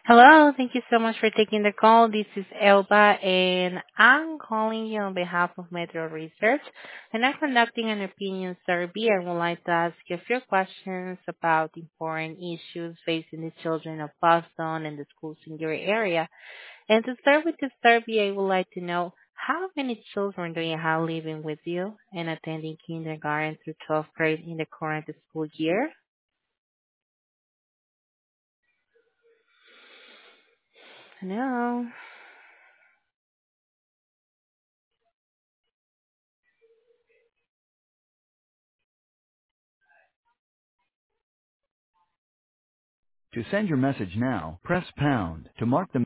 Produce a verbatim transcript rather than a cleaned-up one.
Hello. Thank you so much for taking the call. This is Elba, and I'm calling you on behalf of Metro Research, and I'm conducting an opinion survey. I would like to ask you a few questions about important issues facing the children of Boston and the schools in your area. And to start with the survey, I would like to know how many children do you have living with you and attending kindergarten through twelfth grade in the current school year? No. To send your message now, press pound. To mark the